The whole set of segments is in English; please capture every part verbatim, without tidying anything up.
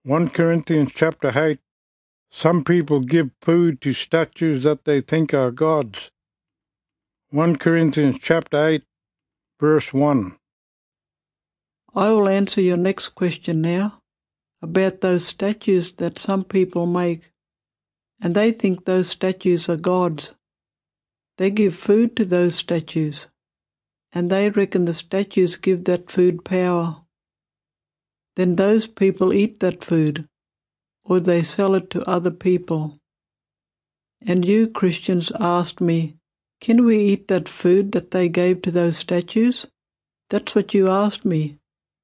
First Corinthians chapter eight. Some people give food to statues that they think are gods. First Corinthians chapter eight, verse one. I will answer your next question now about those statues that some people make, and they think those statues are gods. They give food to those statues, and they reckon the statues give that food power. Then those people eat that food, or they sell it to other people. And you Christians asked me, can we eat that food that they gave to those statues? That's what you asked me.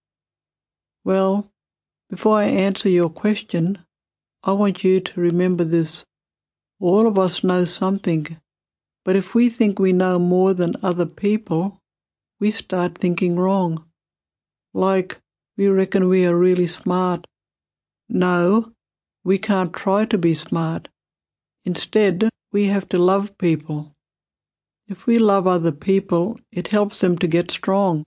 Well, before I answer your question, I want you to remember this. All of us know something, but if we think we know more than other people, we start thinking wrong. Like, we reckon we are really smart. No, we can't try to be smart. Instead, we have to love people. If we love other people, it helps them to get strong.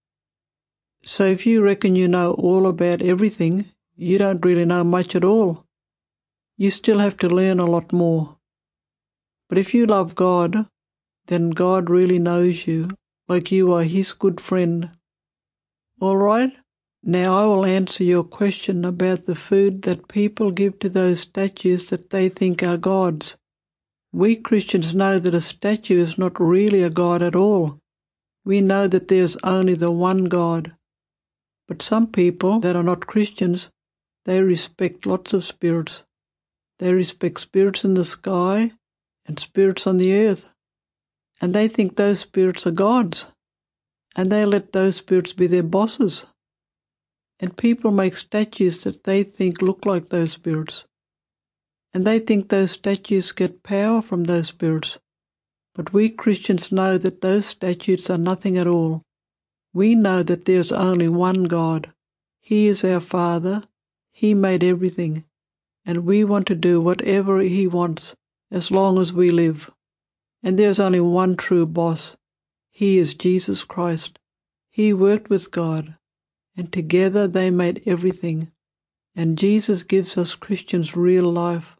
So if you reckon you know all about everything, you don't really know much at all. You still have to learn a lot more. But if you love God, then God really knows you, like you are His good friend. All right? Now I will answer your question about the food that people give to those statues that they think are gods. We Christians know that a statue is not really a god at all. We know that there's only the one God. But some people that are not Christians, they respect lots of spirits. They respect spirits in the sky and spirits on the earth. And they think those spirits are gods. And they let those spirits be their bosses. And people make statues that they think look like those spirits. And they think those statues get power from those spirits. But we Christians know that those statues are nothing at all. We know that there's only one God. He is our Father. He made everything. And we want to do whatever He wants as long as we live. And there's only one true boss. He is Jesus Christ. He worked with God. And together they made everything. And Jesus gives us Christians real life.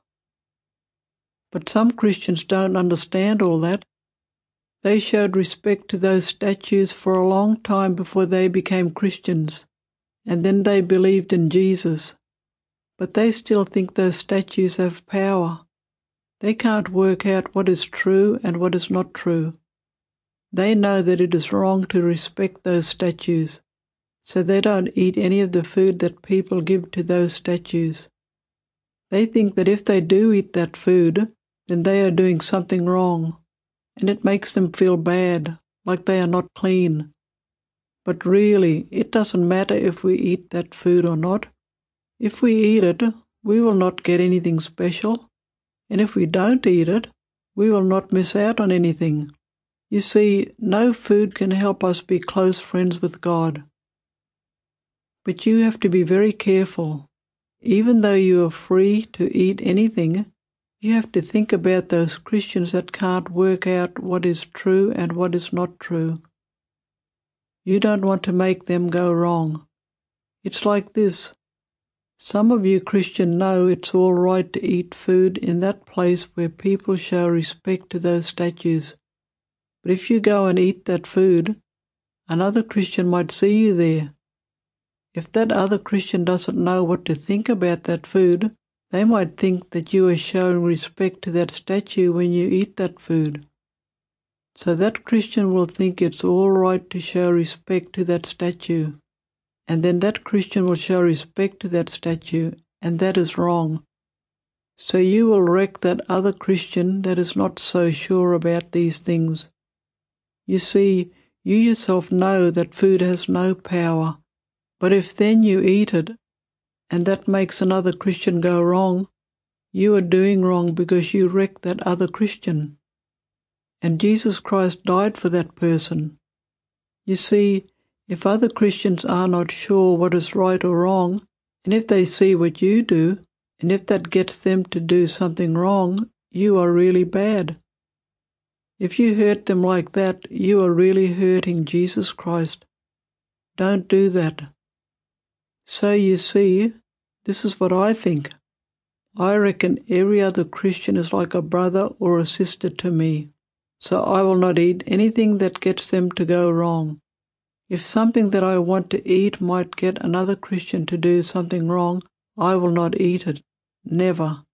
But some Christians don't understand all that. They showed respect to those statues for a long time before they became Christians, and then they believed in Jesus. But they still think those statues have power. They can't work out what is true and what is not true. They know that it is wrong to respect those statues, so they don't eat any of the food that people give to those statues. They think that if they do eat that food, then they are doing something wrong, and it makes them feel bad, like they are not clean. But really, it doesn't matter if we eat that food or not. If we eat it, we will not get anything special, and if we don't eat it, we will not miss out on anything. You see, no food can help us be close friends with God. But you have to be very careful. Even though you are free to eat anything, you have to think about those Christians that can't work out what is true and what is not true. You don't want to make them go wrong. It's like this. Some of you Christians know it's all right to eat food in that place where people show respect to those statues. But if you go and eat that food, another Christian might see you there. If that other Christian doesn't know what to think about that food, they might think that you are showing respect to that statue when you eat that food. So that Christian will think it's all right to show respect to that statue. And then that Christian will show respect to that statue, and that is wrong. So you will wreck that other Christian that is not so sure about these things. You see, you yourself know that food has no power. But if then you eat it, and that makes another Christian go wrong, you are doing wrong because you wrecked that other Christian. And Jesus Christ died for that person. You see, if other Christians are not sure what is right or wrong, and if they see what you do, and if that gets them to do something wrong, you are really bad. If you hurt them like that, you are really hurting Jesus Christ. Don't do that. So you see, This is what I think. I reckon every other Christian is like a brother or a sister to me, so I will not eat anything that gets them to go wrong. If something that I want to eat might get another Christian to do something wrong, I will not eat it. Never.